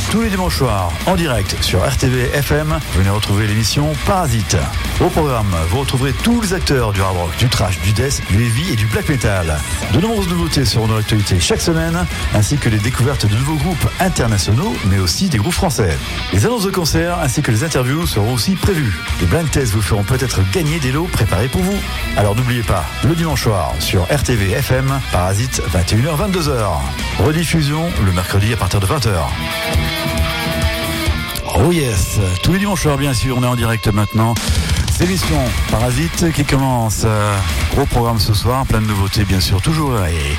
tous les dimanches soirs, en direct sur RTV FM. Venez retrouver l'émission Parasite. Au programme, vous retrouverez tous les acteurs du hard rock, du thrash, du death, du heavy et du black metal. De nombreuses nouveautés seront dans l'actualité chaque semaine, ainsi que les découvertes de nouveaux groupes internationaux, mais aussi des groupes français. Les annonces de concerts ainsi que les interviews seront aussi prévues. Les blind tests vous feront peut-être gagner des lots préparés pour vous. Alors n'oubliez pas, le dimanche soir sur RTV FM, Parasite, 21h-22h. Rediffusion le mercredi à partir de 20h. Oh yes, tous les dimanches soirs bien sûr, on est en direct maintenant. C'est l'émission Parasite qui commence. Gros programme ce soir, plein de nouveautés bien sûr, toujours.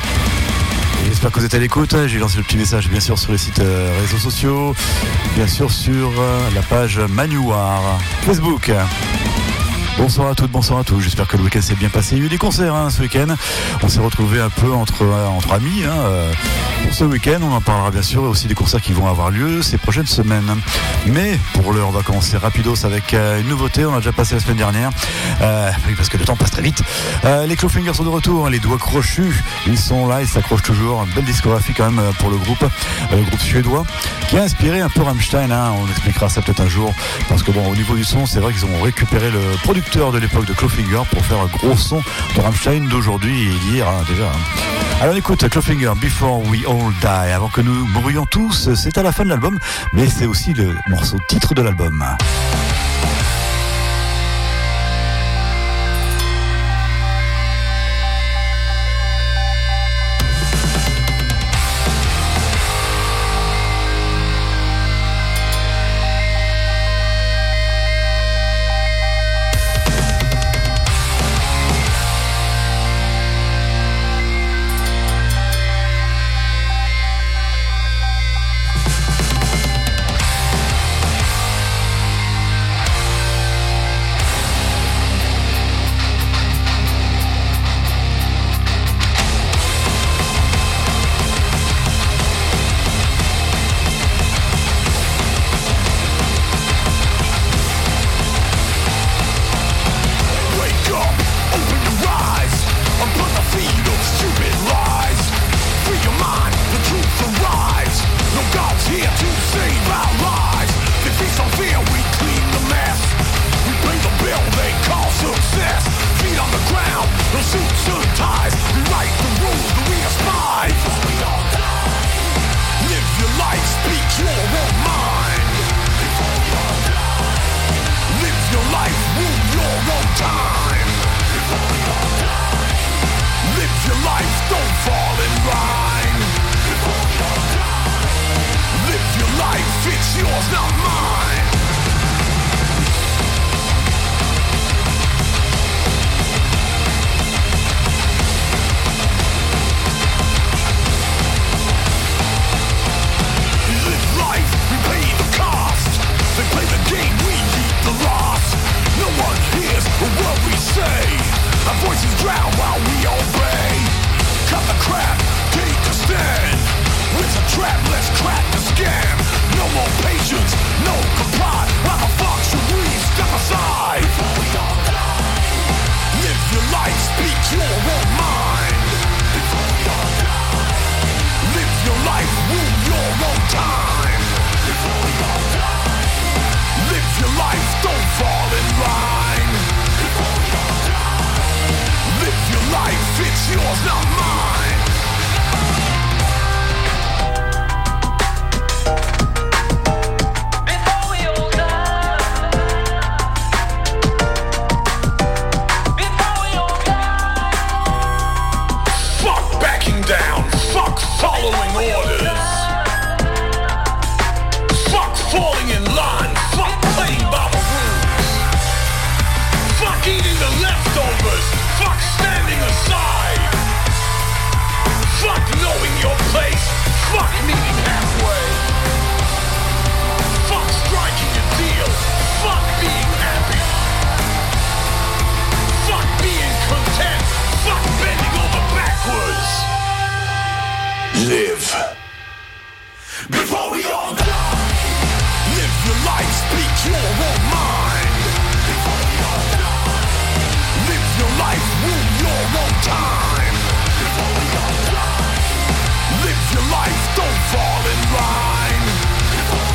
Et j'espère que vous êtes à l'écoute. J'ai lancé le petit message bien sûr sur les sites réseaux sociaux, bien sûr sur la page Manuar Facebook. Bonsoir à toutes, bonsoir à tous. J'espère que le week-end s'est bien passé. Il y a eu des concerts ce week-end. On s'est retrouvés un peu entre amis. Pour ce week-end, on en parlera bien sûr, et aussi des concerts qui vont avoir lieu ces prochaines semaines. Mais pour l'heure, on va commencer rapidos avec une nouveauté. On a déjà passé la semaine dernière. Oui, parce que le temps passe très vite. Les Clawfingers sont de retour, les doigts crochus. Ils sont là, ils s'accrochent toujours. Une belle discographie quand même pour le groupe suédois, qui a inspiré un peu Rammstein. On expliquera ça peut-être un jour. Parce que bon, au niveau du son, c'est vrai qu'ils ont récupéré le producteur de l'époque de Clawfinger pour faire un gros son de Rammstein d'aujourd'hui et d'hier déjà. Alors on écoute Clawfinger, Before We All Die. Avant que nous mourions tous, c'est à la fin de l'album, mais c'est aussi le morceau titre de l'album. Live your life, don't fall in line.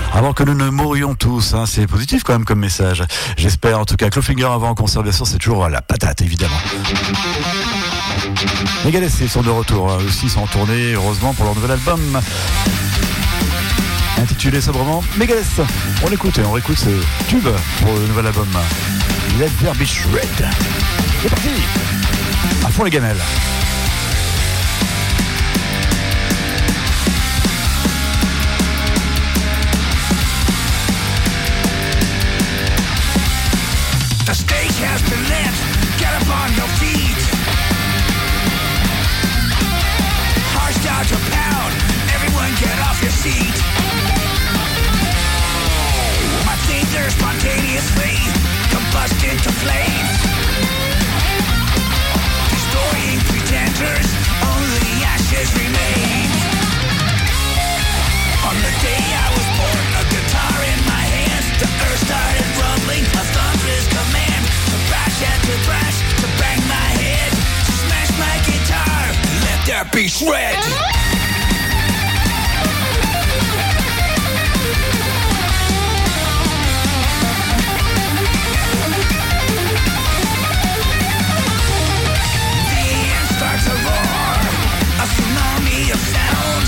avant que nous ne mourions tous. Hein. C'est positif quand même comme message. J'espère en tout cas. Clawfinger avant en concert, bien sûr, c'est toujours la patate évidemment. Megadeth, ils sont de retour. Aussi, ils sont en tournée, heureusement, pour leur nouvel album. Intitulé sobrement Megadeth. On écoute et on réécoute ce tube pour le nouvel album. Let There Be Shred. C'est parti. À fond les gamelles. The stage has been lit. Get up on your feet. Hearts start to pound. Everyone get off your seat. My fingers spontaneously combust into flames. Destroying pretenders, only ashes remain. On the day I was born, a guitar in my hands, the earth started rumbling, a thunderous command to bash and to thrash, to bang my head, to smash my guitar, let there be shred. A tsunami of sound,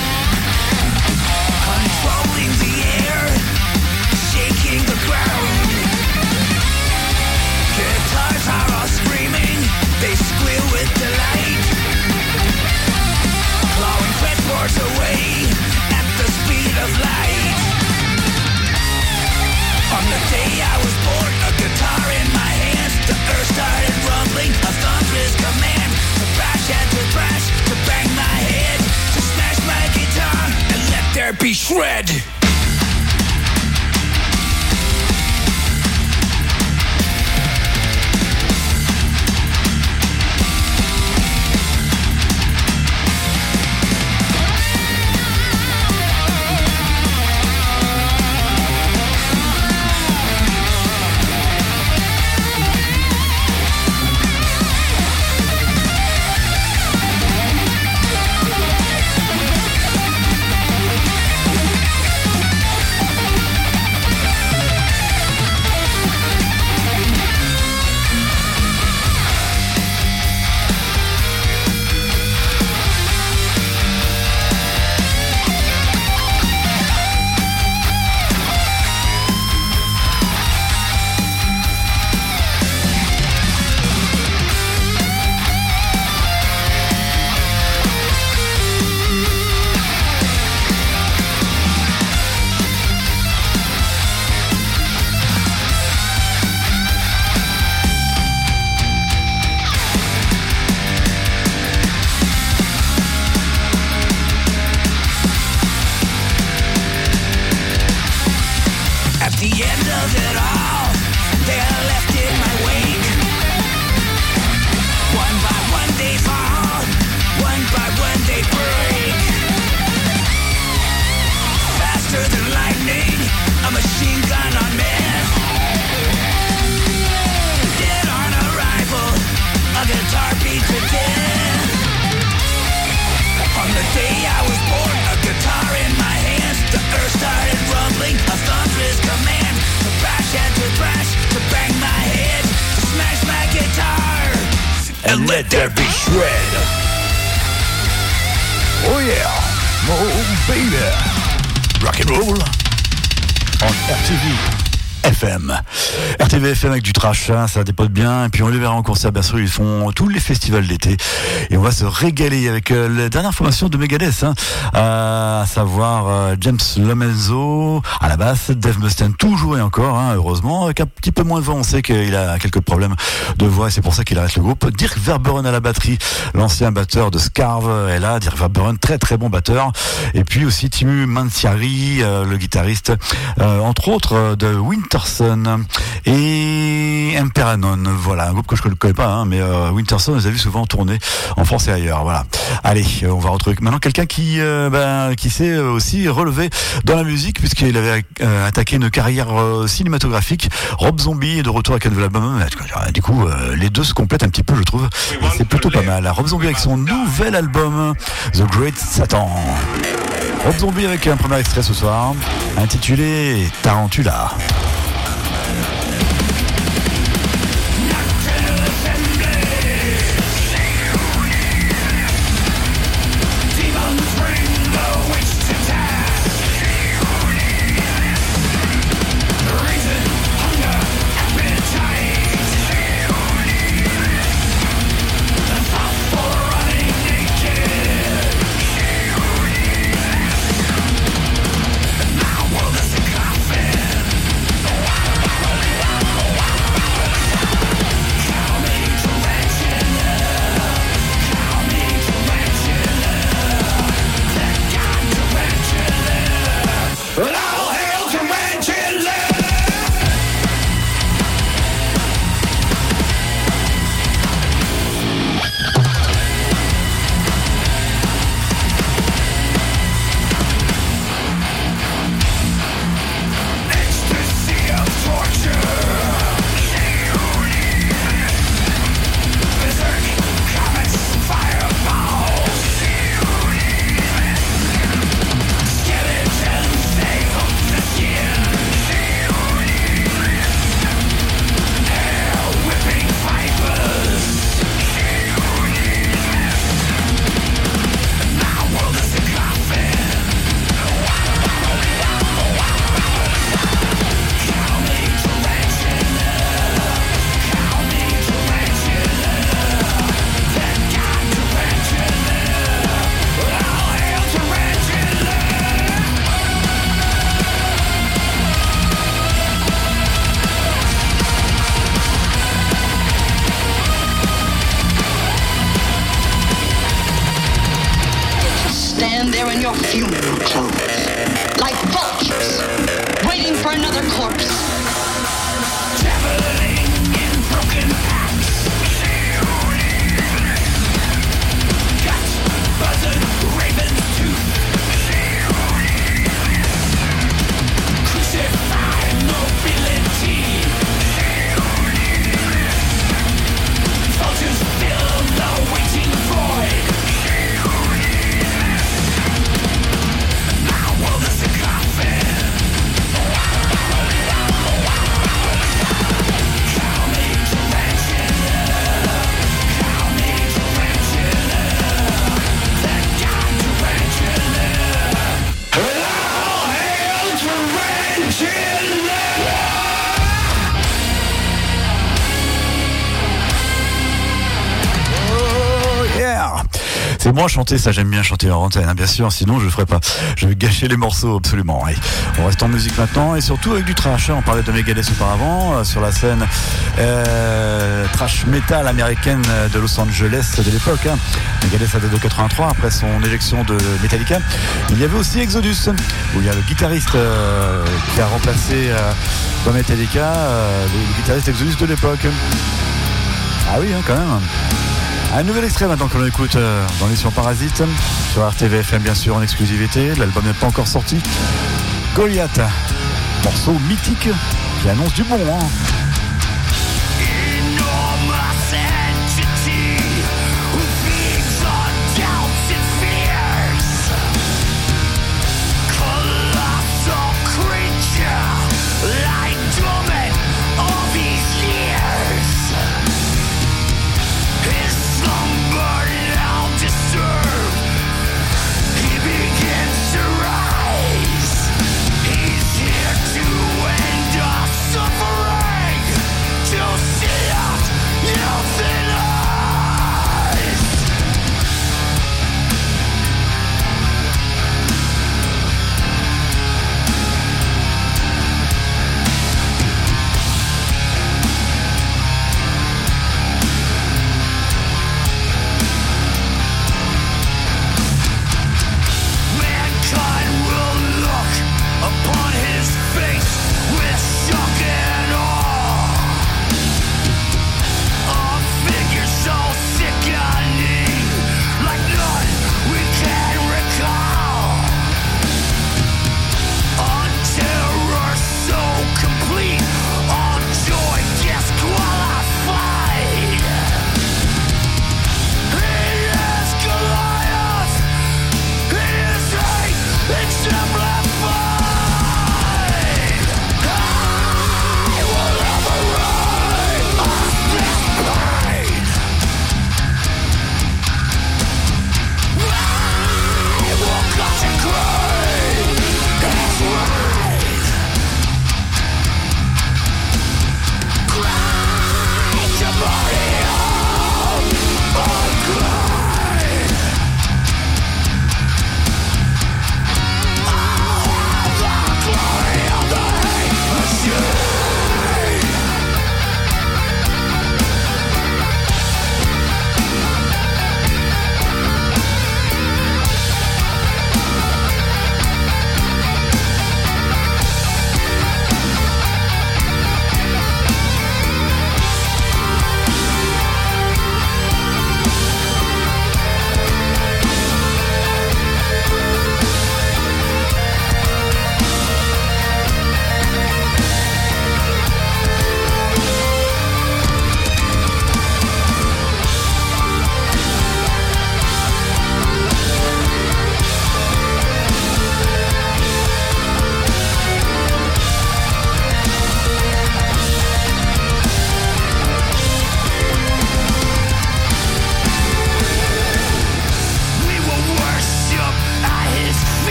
controlling the air, shaking the ground. Guitars are all screaming, they squeal with delight, clawing fretboards away at the speed of light. On the day I was born, a guitar in my hands, the earth started rumbling, a thunderous command to bash and to thrash, to bang my head, to smash my guitar, and let there be shred. And let there be shred. Oh yeah, oh baby, rock and roll on RTV FM. RTV FM avec du trash, hein, ça dépote bien. Et puis on les verra en concert, bien sûr, ils font tous les festivals d'été. Et on va se régaler avec la dernière formation de Megadeth, hein, à savoir James Lomenzo à la basse, Dave Mustaine toujours et encore, hein, heureusement, avec un petit peu moins de voix. On sait qu'il a quelques problèmes de voix et c'est pour ça qu'il arrête le groupe. Dirk Verbeuren à la batterie, l'ancien batteur de Scarve est là. Dirk Verbeuren, très très bon batteur. Et puis aussi Timu Mantiari, le guitariste, entre autres de Winterson et Imperanon. Voilà, un groupe que je ne connais pas, hein, mais Winterson, on les a vus souvent tourner en France et ailleurs. Voilà. Allez, on va retrouver maintenant quelqu'un qui s'est aussi relevé dans la musique puisqu'il avait attaqué une carrière cinématographique. Rob Zombie est de retour avec un nouvel album. Du coup, les deux se complètent un petit peu, je trouve. C'est plutôt pas mal. Rob Zombie avec son nouvel album, The Great Satan. Rob Zombie avec un premier extrait ce soir, intitulé Tarantula. Stand there in your funeral clothes, like vultures, waiting for another corpse. Traveling in broken packs. Gut, buzzard, raven's tooth. Crucified mobility. Vultures fill the waiting void. My world is a coffin. Call me tarantula. Call me tarantula. That god tarantula. All hail tarantula. Oh yeah! C'est moi chanter, ça j'aime bien chanter en antenne, hein, bien sûr, sinon je le ferai pas. Je vais gâcher les morceaux absolument. Allez, on reste en musique maintenant et surtout avec du trash. On parlait de Megadeth auparavant sur la scène trash metal américaine de Los Angeles de l'époque. Hein. Megadeth a date de 83 après son éjection de Metallica. Il y avait aussi Exodus où il y a le guitariste qui a remplacé dans Metallica le guitariste Exodus de l'époque. Ah oui, hein, quand même. Un nouvel extrait maintenant que l'on écoute dans l'émission Parasite sur RTVFM bien sûr en exclusivité. L'album n'est pas encore sorti. Goliath, morceau mythique qui annonce du bon. Hein. Enormous entity who feeds on doubts and fears. Colossal creature lying dormant all these years. His slumber now disturbed. He begins to rise. He's here to end our suffering.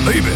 Baby.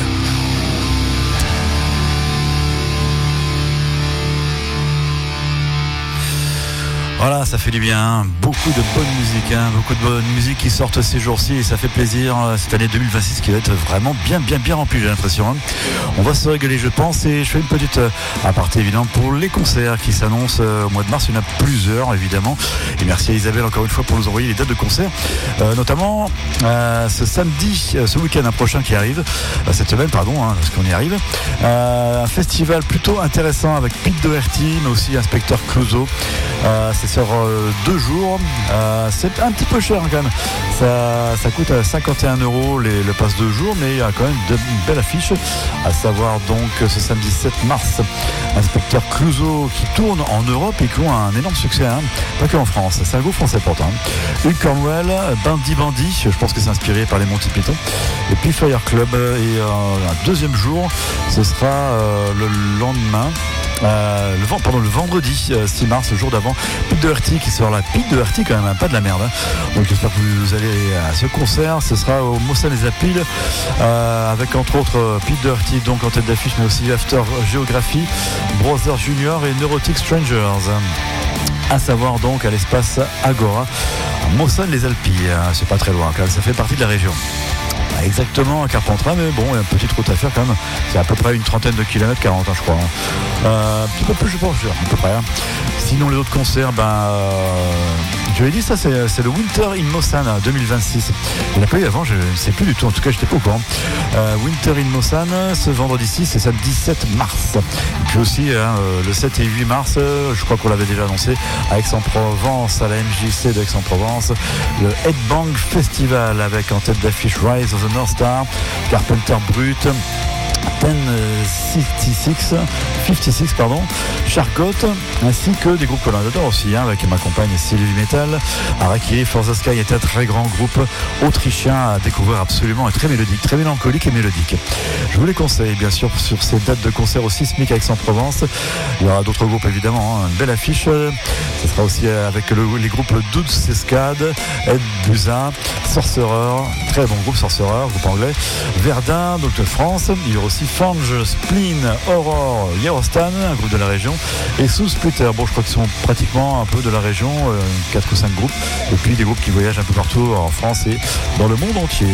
Voilà, ça fait du bien, beaucoup de bonne musique, beaucoup de bonne musique qui sortent ces jours-ci et ça fait plaisir. Cette année 2026 qui va être vraiment bien remplie, j'ai l'impression. On va se régaler, je pense, et je fais une petite aparté évidemment pour les concerts qui s'annoncent au mois de mars. Il y en a plusieurs évidemment, et merci à Isabelle encore une fois pour nous envoyer les dates de concert, notamment ce samedi, ce week-end prochain qui arrive, cette semaine pardon, parce qu'on y arrive. Un festival plutôt intéressant avec Pete Doherty, mais aussi Inspecteur Clouseau. C'est sur 2 jours, c'est un petit peu cher quand même, ça coûte 51 € le pass 2 jours, mais il y a quand même une belle affiche, à savoir donc ce samedi 7 mars, Inspecteur Clouseau qui tourne en Europe et qui ont un énorme succès, pas que en France, c'est un groupe français pourtant. Hugues Cornwell, Bandy, je pense que c'est inspiré par les Monty Python, et puis Fire Club, et un deuxième jour, ce sera le lendemain. Le vendredi 6 mars, le jour d'avant, Pete Doherty qui sera là. Pete Doherty quand même, pas de la merde. Donc j'espère que vous allez à ce concert. Ce sera au Mossad les Appiles, avec entre autres Pete Doherty donc en tête d'affiche, mais aussi After Geography, Brother Junior et Neurotic Strangers. À savoir donc à l'espace Agora, Mossad les Alpilles. C'est pas très loin quand même, ça fait partie de la région. Exactement, à Carpentras, mais bon, il y a une petite route à faire quand même. C'est à peu près une trentaine de kilomètres, 40 je crois. Un petit peu plus, je pense, à peu près. Sinon, les autres concerts, je l'ai dit, ça, c'est le Winter in Mosan 2026. Il n'y en a pas eu avant, je ne sais plus du tout, en tout cas, je n'étais pas au courant. Winter in Mosan, ce vendredi 6, c'est samedi 17 mars. Et puis aussi, le 7 et 8 mars, je crois qu'on l'avait déjà annoncé, à Aix-en-Provence, à la MJC d'Aix-en-Provence, le Headbang Festival avec en tête d'affiche Rise of the North Star, Carpenter Brut, 56 Charcot, ainsi que des groupes que l'on adore aussi, avec ma compagne Sylvie Metal. Araki, For the Sky est un très grand groupe autrichien à découvrir, absolument, et très mélodique, très mélancolique et mélodique. Je vous les conseille bien sûr sur ces dates de concert au Sismic à Aix-en-Provence. Il y aura d'autres groupes évidemment, une belle affiche. Ce sera aussi avec les groupes Dudes Escade, Ed Buzyn, Sorcerer, très bon groupe Sorcerer, groupe anglais, Verdun, donc de France. Il y aura aussi Fange, Spleen, Aurore, Yerostan, un groupe de la région, et Sous Splitter. Bon, je crois qu'ils sont pratiquement un peu de la région, 4 ou 5 groupes, et puis des groupes qui voyagent un peu partout en France et dans le monde entier.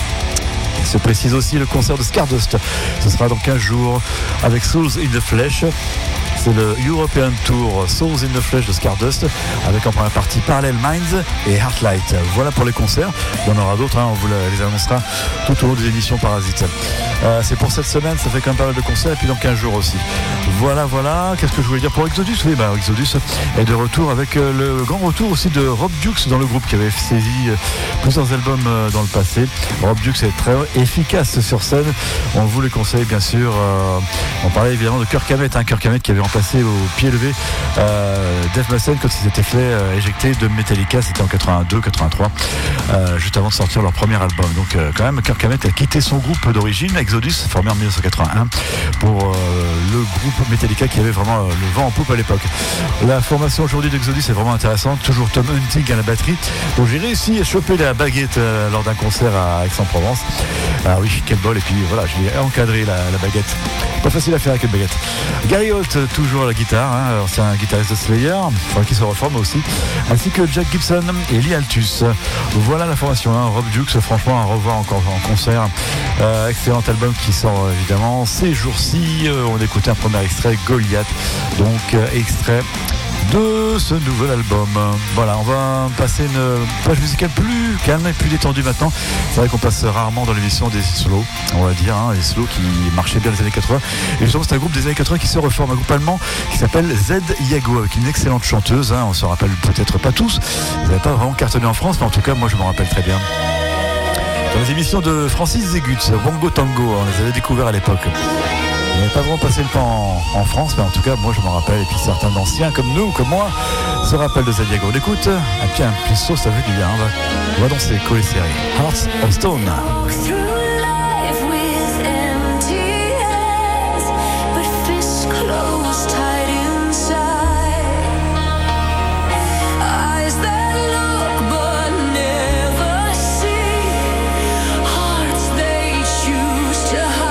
Il se précise aussi le concert de Stardust. Ce sera dans 15 jours avec Souls in the Flesh. C'est le European Tour Souls in the Flesh de Stardust, avec en première partie Parallel Minds et Heartlight. Voilà pour les concerts. Il y en aura d'autres, on vous les annoncera tout au long des émissions Parasites. C'est pour cette semaine, ça fait quand même pas mal de concerts, et puis dans 15 jours aussi. Voilà. Qu'est-ce que je voulais dire pour Exodus? Oui, Exodus est de retour avec le grand retour aussi de Rob Dukes dans le groupe, qui avait saisi plusieurs albums dans le passé. Rob Dukes est très efficace sur scène. On vous les conseille bien sûr. On parlait évidemment de Kirk Hammett, Kirk Hammett qui avait remplacé au pied levé Dave Mustaine quand il s'était fait éjecter de Metallica, c'était en 82-83, juste avant de sortir leur premier album. Donc quand même, Kirk Hammett a quitté son groupe d'origine, Exodus, formé en 1981, pour le groupe Metallica qui avait vraiment le vent en poupe à l'époque. La formation aujourd'hui d'Exodus est vraiment intéressante, toujours Tom Hunting à la batterie. Donc j'ai réussi à choper la baguette lors d'un concert à Aix-en-Provence. Ah oui, quel bol, et puis voilà, je l'ai encadré la baguette. Pas facile à faire avec une baguette. Gary Holt, toujours à la guitare, c'est un guitariste de Slayer, il faudra qu'il se reforme aussi, ainsi que Jack Gibson et Lee Altus. Voilà la formation, Rob Dukes, franchement à revoir encore en concert. Excellent album qui sort évidemment ces jours-ci. On écoutait un premier extrait, Goliath, donc extrait de ce nouvel album. Voilà, on va passer une page musicale plus calme et plus détendue maintenant. C'est vrai qu'on passe rarement dans l'émission des slow, on va dire, les slow qui marchaient bien les années 80. Et justement, c'est un groupe des années 80 qui se reforme, un groupe allemand qui s'appelle Z Yago, avec une excellente chanteuse. On se rappelle peut-être pas tous, vous n'avez pas vraiment cartonné en France, mais en tout cas, moi je m'en rappelle très bien. Dans les émissions de Francis Zegut, Wango Tango, on les avait découverts à l'époque. Il n'avait pas vraiment passé le temps en France, mais en tout cas, moi je m'en rappelle, et puis certains d'anciens comme nous, comme moi, se rappellent de Zadiago. On écoute, et puis un peu sauce, ça fait du bien. On va danser, coller serré. Hearts of Stone. To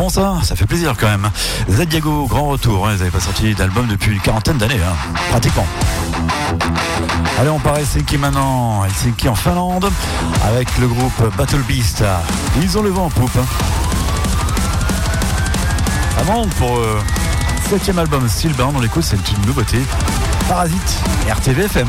bon ça fait plaisir quand même. Zadiago, grand retour, hein. Ils n'avaient pas sorti d'album depuis une quarantaine d'années, hein. Pratiquement. Allez, on part à Helsinki maintenant. Helsinki en Finlande avec le groupe Battle Beast. Ils ont le vent en poupe. Avant pour 7e album Steelbound, on l'écoute, c'est une nouveauté. Parasite, RTV FM.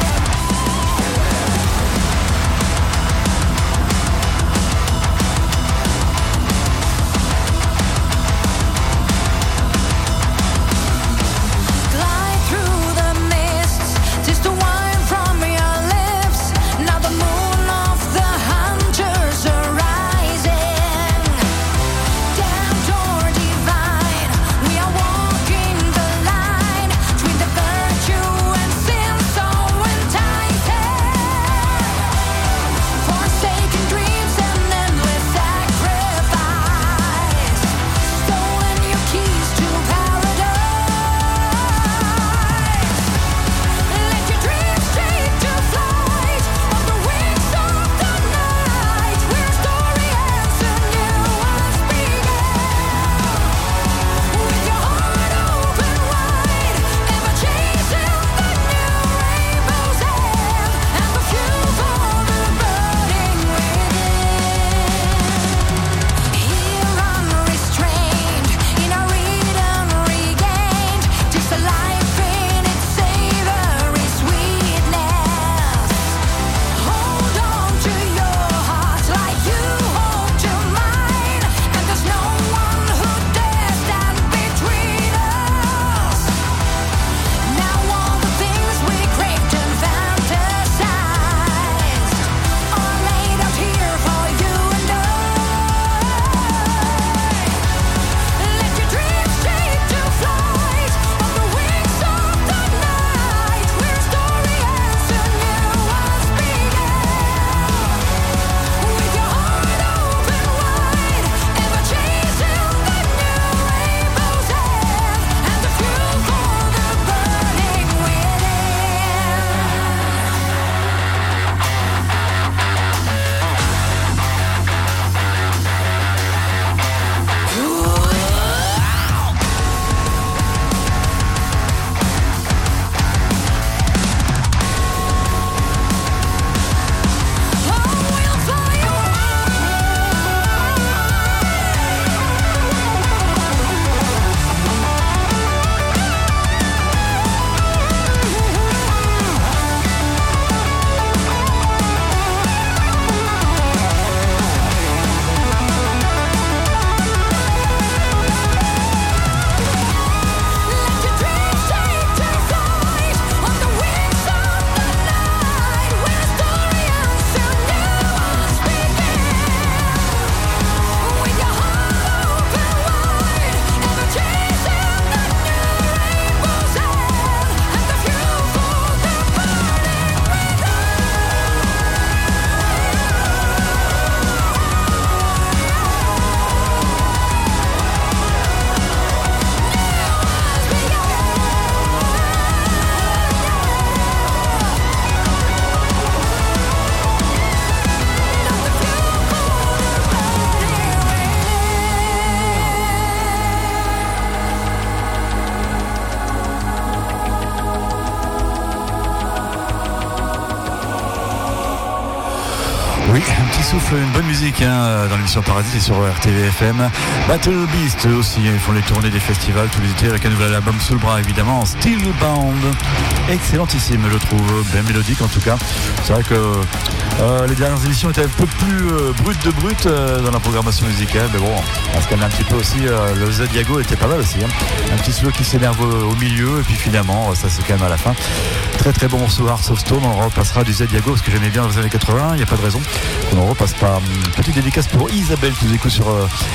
Oui, un petit souffle, une bonne musique dans l'émission Paradis et sur RTV FM. Battle Beast aussi, ils font les tournées des festivals tous les étés avec un nouvel album sous le bras évidemment, Steelbound. Excellentissime je trouve, bien mélodique en tout cas. C'est vrai que les dernières émissions étaient un peu plus brutes de brutes dans la programmation musicale, mais bon, on se calme un petit peu aussi. Le Zadiago était pas mal aussi, un petit slow qui s'énerve au milieu et puis finalement ça se calme à la fin. Très très bon morceau Hearts of Stone, on repassera du Zadiago parce que j'aimais bien les années 80, il n'y a pas de raison qu'on en repasse pas. Petite dédicace pour Isabelle qui nous écoute sur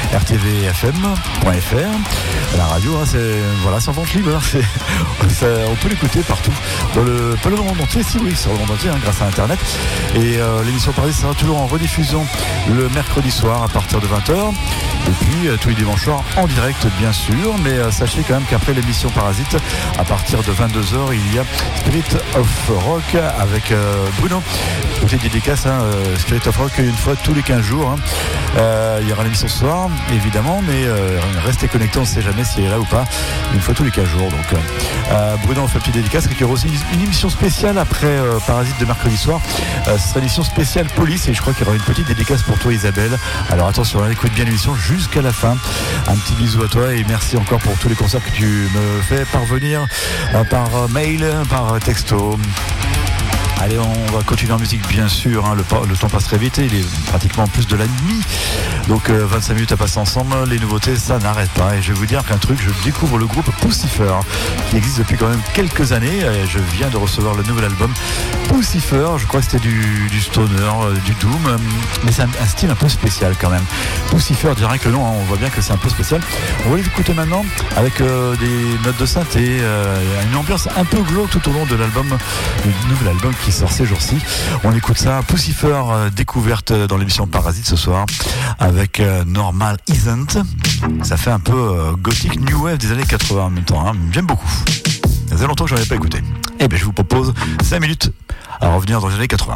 rtvfm.fr. La radio, c'est en vente libre, on peut l'écouter partout, pas le monde entier, si oui, sur le monde entier, grâce à internet. Et l'émission Paradis sera toujours en rediffusion le mercredi soir à partir de 20h. Et puis tous les dimanches soirs en direct bien sûr, mais sachez quand même qu'après l'émission Parasite, à partir de 22h, il y a Spirit of Rock avec Bruno. Petite dédicace, Spirit of Rock une fois tous les 15 jours. Il y aura l'émission ce soir, évidemment, mais restez connectés, on ne sait jamais s'il est là ou pas. Une fois tous les 15 jours. Donc, Bruno, on fait une petite dédicace. Il y aura aussi une émission spéciale après Parasite de mercredi soir. Ce sera une émission spéciale police et je crois qu'il y aura une petite dédicace pour toi, Isabelle. Alors attention, écoute bien l'émission jusqu'à la fin. Un petit bisou à toi et merci encore pour tous les concerts que tu me fais parvenir par mail, par texto. Allez, on va continuer en musique, bien sûr. Le temps passe très vite. Il est pratiquement plus de la nuit. Donc 25 minutes à passer ensemble. Les nouveautés, ça n'arrête pas. Et je vais vous dire qu'un truc, je découvre le groupe Pussifer, qui existe depuis quand même quelques années. Et je viens de recevoir le nouvel album Pussifer. Je crois que c'était du stoner, du doom. Mais c'est un style un peu spécial quand même. Pussifer, direct le nom, on voit bien que c'est un peu spécial. On va l'écouter maintenant avec des notes de synthé, une ambiance un peu glauque tout au long de l'album, le nouvel album qui sort ces jours-ci. On écoute ça, Pussifer, découverte dans l'émission Parasite ce soir avec Normal Isn't. Ça fait un peu gothique new wave des années 80 en même temps, J'aime beaucoup. Ça faisait longtemps que je n'en avais pas écouté. Et bien je vous propose 5 minutes à revenir dans les années 80.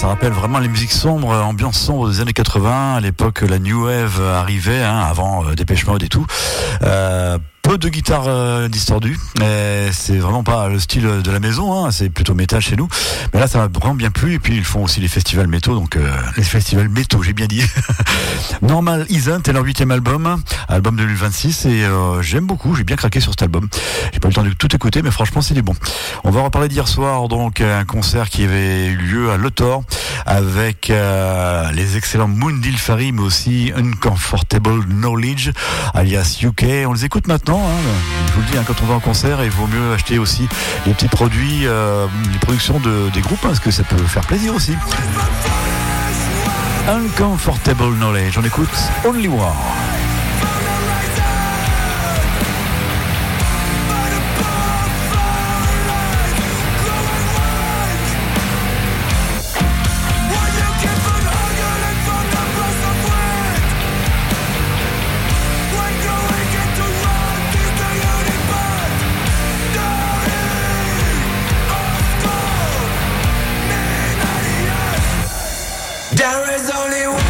ça rappelle vraiment les musiques sombres, ambiance sombre des années 80. À l'époque, la New Wave arrivait, avant Depeche Mode et tout. Peu de guitare distordue, c'est vraiment pas le style de la maison, c'est plutôt métal chez nous. Mais là, ça m'a vraiment bien plu. Et puis ils font aussi les festivals métaux, donc les festivals métaux, j'ai bien dit. Normal Isn't est leur 8e album 2026, et j'aime beaucoup. J'ai bien craqué sur cet album. J'ai pas eu le temps de tout écouter, mais franchement, c'est du bon. On va reparler d'hier soir, donc un concert qui avait eu lieu à Lotor avec les excellents Moondil Fari, mais aussi Uncomfortable Knowledge, alias UK. On les écoute maintenant. Je vous le dis, quand on va en concert, il vaut mieux acheter aussi les petits produits, les productions des groupes, parce que ça peut faire plaisir aussi. Uncomfortable Knowledge, on écoute Only War. There is only one.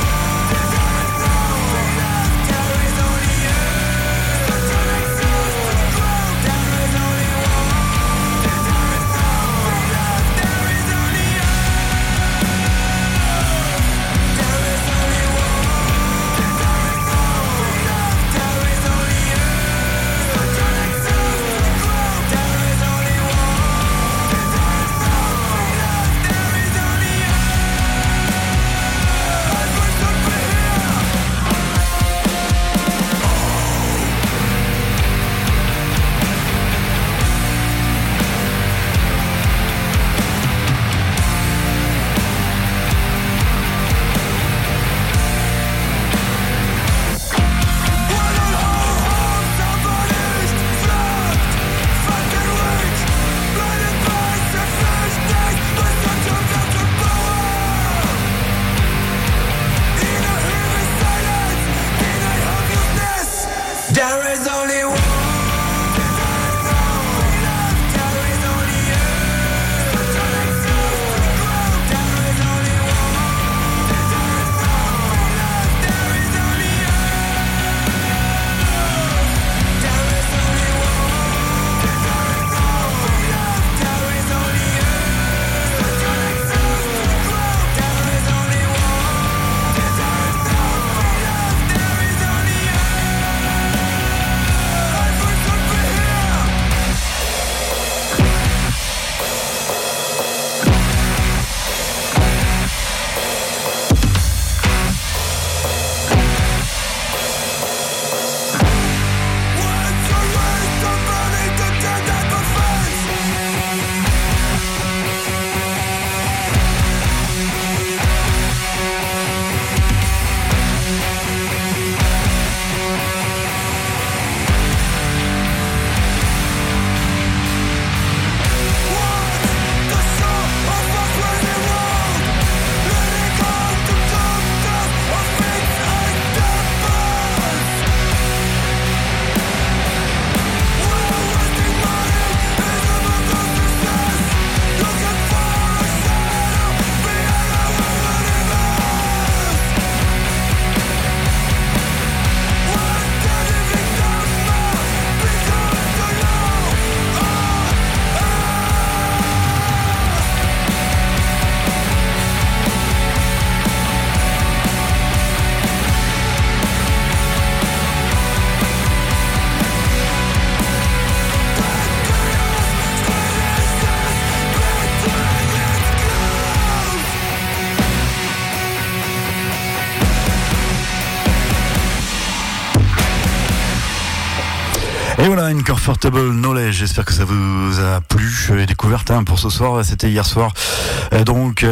Et voilà, Uncomfortable Knowledge. J'espère que ça vous a plu. Les découvertes pour ce soir, c'était hier soir. Donc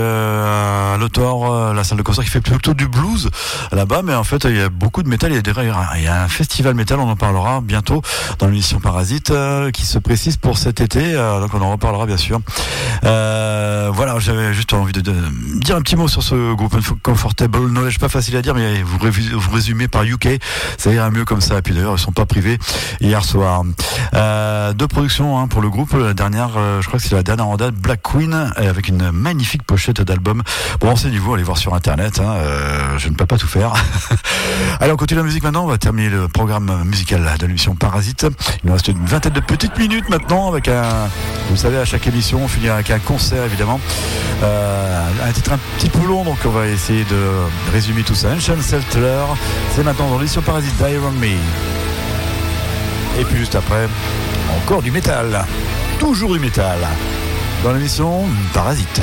à Lotor, la salle de concert qui fait plutôt du blues là-bas, mais en fait il y a beaucoup de métal. Il y a un festival métal, on en parlera bientôt dans l'émission Parasite qui se précise pour cet été. Donc on en reparlera bien sûr. Voilà, j'avais juste envie de dire un petit mot sur ce groupe Uncomfortable Knowledge. Pas facile à dire, mais vous résumez par UK, ça ira mieux comme ça. Et puis d'ailleurs ils sont pas privés. Hier soir, soir. Deux productions pour le groupe. La dernière, je crois que c'est la dernière en date, Black Queen, avec une magnifique pochette d'album. Bon, renseignez-vous, allez voir sur internet. Je ne peux pas tout faire. Allez, on continue la musique maintenant. On va terminer le programme musical de l'émission Parasite. Il nous reste une vingtaine de petites minutes maintenant avec vous savez, à chaque émission, on finit avec un concert évidemment. Un titre un petit peu long, donc on va essayer de résumer tout ça. Ancient Settler, c'est maintenant dans l'émission Parasite Die Around Me. Et puis juste après, encore du métal. Toujours du métal. Dans l'émission Parasite.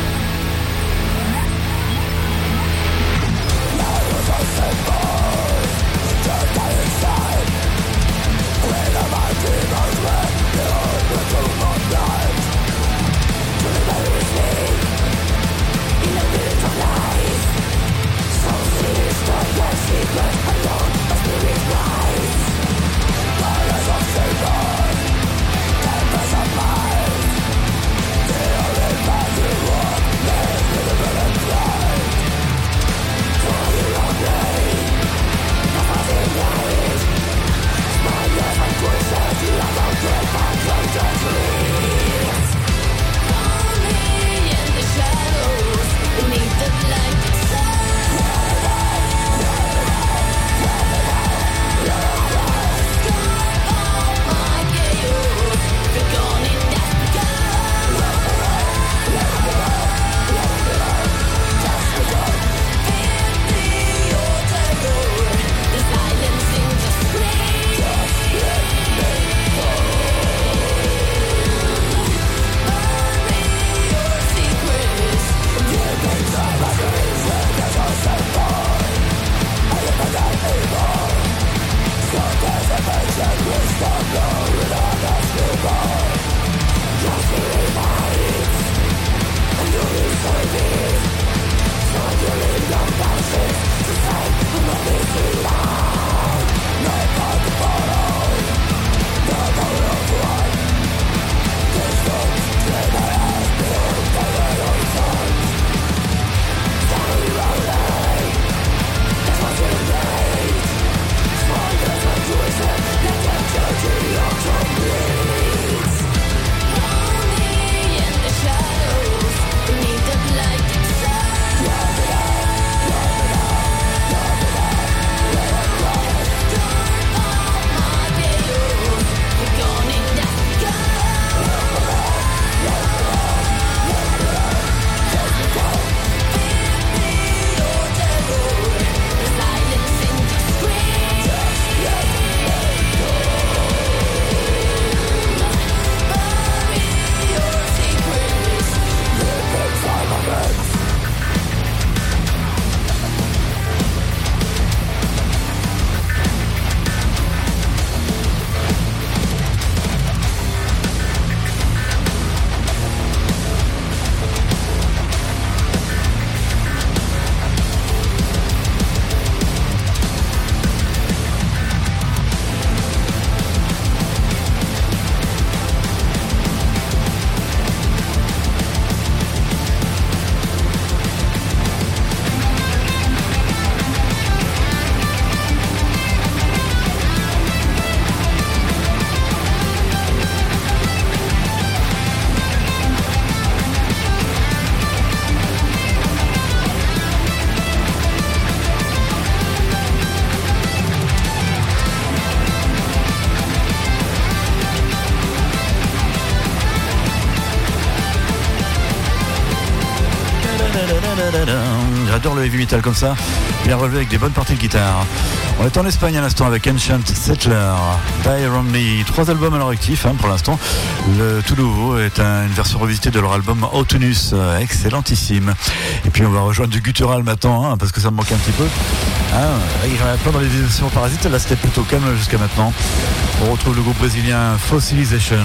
J'adore le heavy metal comme ça, bien relevé avec des bonnes parties de guitare. On est en Espagne à l'instant avec Ancient Settler, Die Around Me, 3 albums à leur actif pour l'instant. Le tout nouveau est une version revisitée de leur album Autunus, excellentissime. Et puis on va rejoindre du guttural maintenant, parce que ça me manque un petit peu. Il y en a plein dans les émissions Parasites, là c'était plutôt calme jusqu'à maintenant. On retrouve le groupe brésilien Fossilization,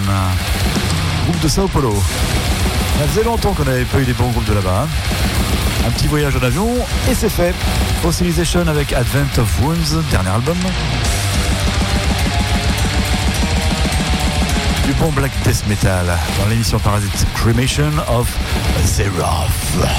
groupe de Sao Paulo. Ça faisait longtemps qu'on n'avait pas eu des bons groupes de là-bas. Un petit voyage en avion et c'est fait. Fossilization avec Advent of Wounds, dernier album. Du bon black death metal dans l'émission Parasite, Cremation of Seraph.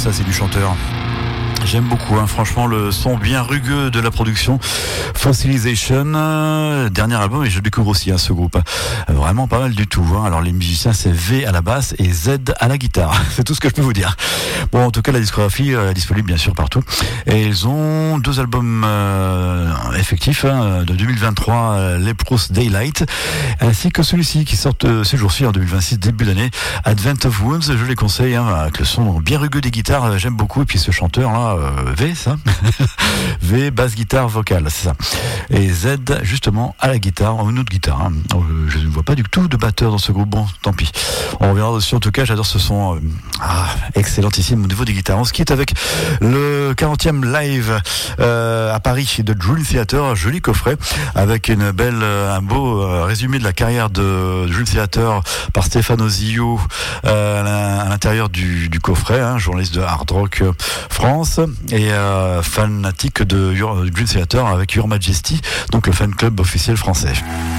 ça, c'est du chanteur. J'aime beaucoup, hein. Franchement, le son bien rugueux de la production. Fossilization, dernier album, et je découvre aussi ce groupe. Vraiment pas mal du tout. Hein. Alors les musiciens, c'est V à la basse et Z à la guitare. C'est tout ce que je peux vous dire. Bon, en tout cas, la discographie est disponible bien sûr partout. Et ils ont 2 albums effectifs de 2023, Leprous Daylight, ainsi que celui-ci qui sort ces jours-ci en 2026, début d'année, Advent of Wounds. Je les conseille, hein, avec le son bien rugueux des guitares. J'aime beaucoup. Et puis ce chanteur là. V, ça V, basse guitare vocale, c'est ça. Et Z, justement, à la guitare, une autre guitare. Hein. Je ne vois pas du tout de batteur dans ce groupe. Bon, tant pis. On reviendra dessus. En tout cas, j'adore ce son excellentissime au niveau des guitares. On se quitte avec le 40e live à Paris de Dream Theater. Joli coffret avec un beau résumé de la carrière de Dream Theater par Stéphane Zio à l'intérieur du coffret, hein, journaliste de Hard Rock France et fanatique de Dream Theater avec Your Majesty, donc le fan club officiel français.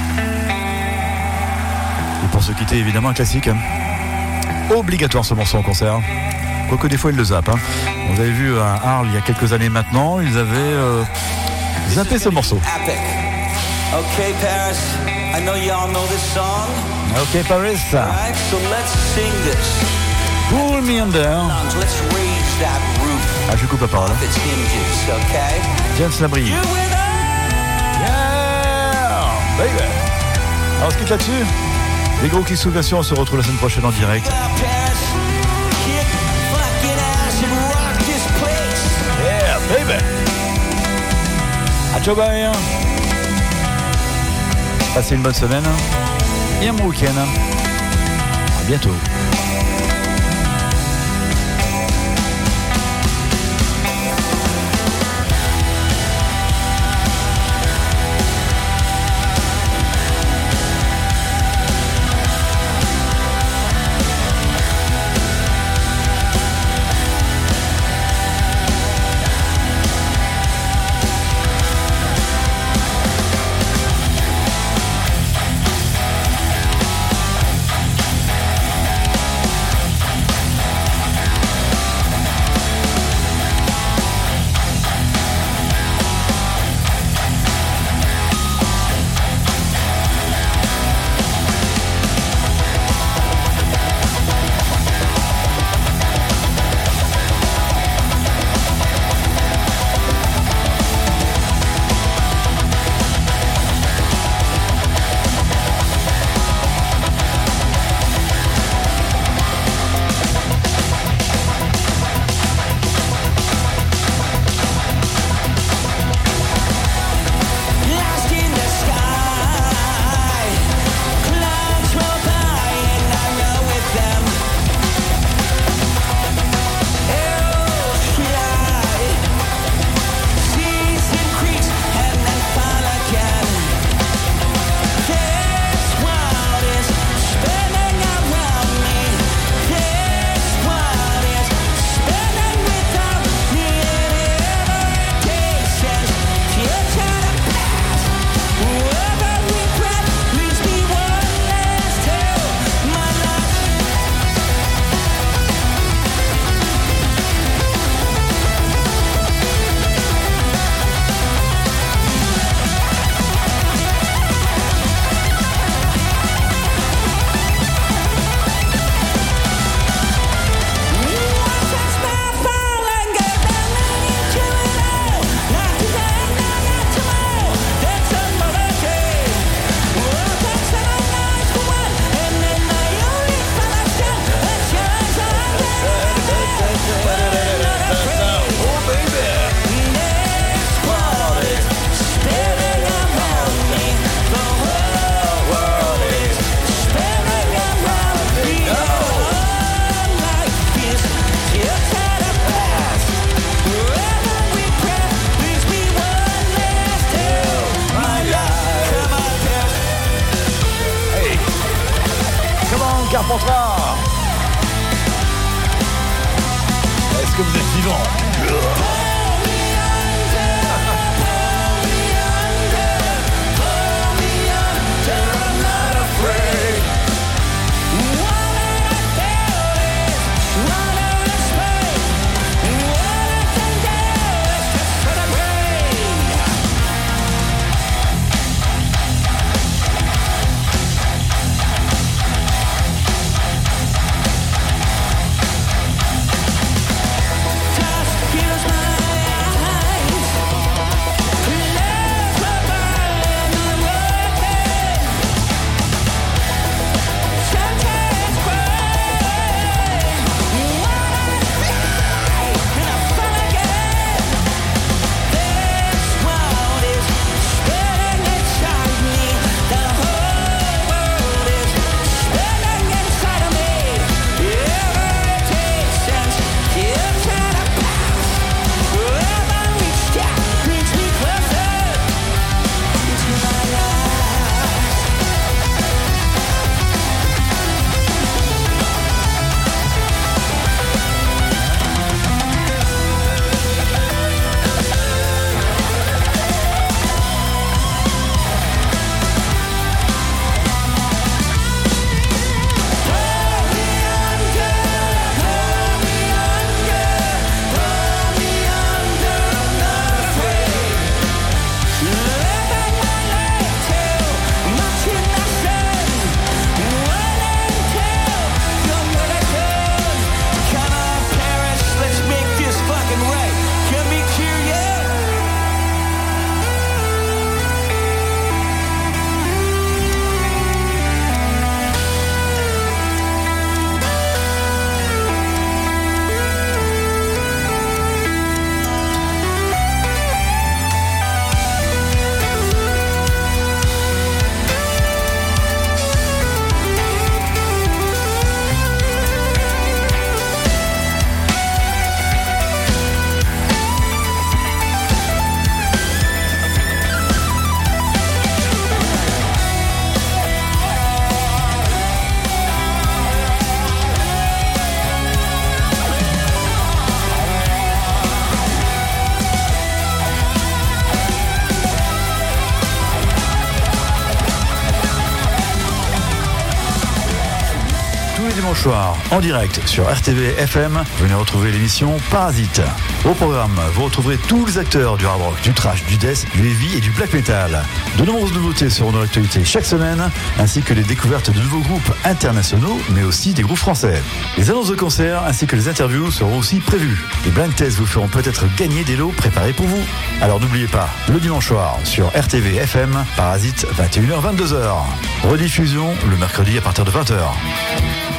Et pour se quitter, évidemment, un classique. Hein. Obligatoire ce morceau en concert. Quoique des fois, ils le zappent. Hein. Vous avez vu à Arles il y a quelques années maintenant, ils avaient zappé ce morceau. Okay, Paris, I know you all know this song. Okay, Paris. Alright, so let's sing this. Pull me under. Let's raise that roof. Je coupe la parole. It's hinges, okay? James Labrie. You with us? Yeah, baby. Alors, on se quitte là-dessus. Les gros qui sous version, on se retrouve la semaine prochaine en direct. Yeah, baby. À ciao, bye. Passez une bonne semaine et un bon week-end. À bientôt. Carpentras. Est-ce que vous êtes vivant? dimanche soir, en direct sur RTV FM, venez retrouver l'émission Parasite. Au programme, vous retrouverez tous les acteurs du hard rock, du thrash, du death, du heavy et du black metal. De nombreuses nouveautés seront dans l'actualité chaque semaine, ainsi que les découvertes de nouveaux groupes internationaux, mais aussi des groupes français. Les annonces de concerts ainsi que les interviews seront aussi prévues. Les blind tests vous feront peut-être gagner des lots préparés pour vous. Alors n'oubliez pas, le dimanche soir sur RTV FM, Parasite, 21h-22h. Rediffusion le mercredi à partir de 20h.